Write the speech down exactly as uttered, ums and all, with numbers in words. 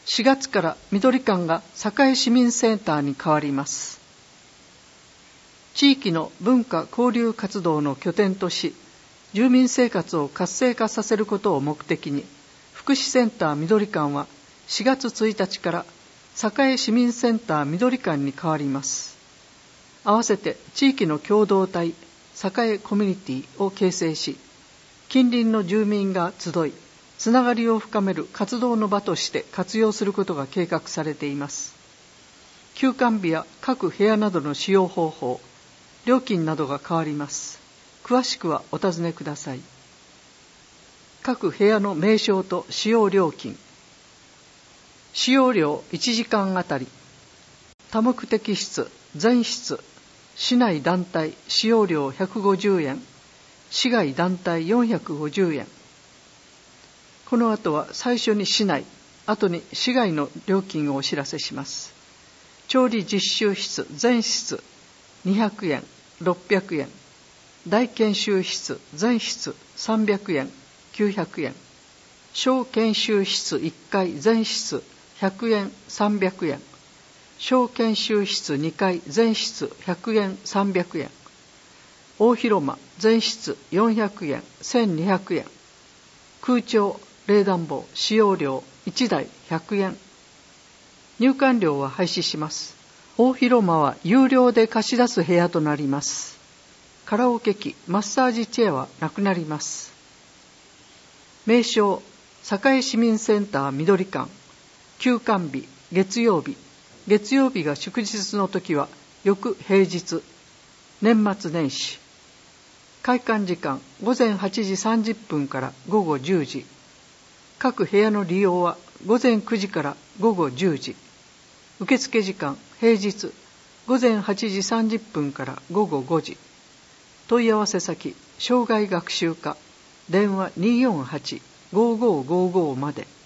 しがつから緑館が栄市民センターに変わります。地域の文化交流活動の拠点とし、住民生活を活性化させることを目的に、福祉センター緑館はしがつついたちから栄市民センター緑館に変わります。合わせて地域の共同体栄コミュニティを形成し、近隣の住民が集い、つながりを深める活動の場として活用することが計画されています。休館日や各部屋などの使用方法、料金などが変わります。詳しくはお尋ねください。各部屋の名称と使用料金。使用料いちじかんあたり、多目的室、全室、市内団体使用料ひゃくごじゅうえん、市外団体よんひゃくごじゅうえん。この後は最初に市内、後に市外の料金をお知らせします。調理実習室、全室にひゃくえん、ろっぴゃくえん。大研修室、全室さんびゃくえん、きゅうひゃくえん。小研修室いっかい全室ひゃくえん、さんびゃくえん。小研修室にかい全室ひゃくえん、さんびゃくえん。大広間全室よんひゃくえん、せんにひゃくえん。空調、冷暖房使用料いちだいひゃくえん。入館料は廃止します。大広間は有料で貸し出す部屋となります。カラオケ機、マッサージチェアはなくなります。名称、栄市民センター緑館。休館日、月曜日。月曜日が祝日の時は翌平日。年末年始。開館時間、ごぜんはちじさんじゅっぷんからごごじゅうじ。各部屋の利用はごぜんくじからごごじゅうじ。受付時間、平日、ごぜんはちじさんじゅっぷんからごごごじ。問い合わせ先、障害学習課、電話にーよんはち、ごーごーごーごーまで。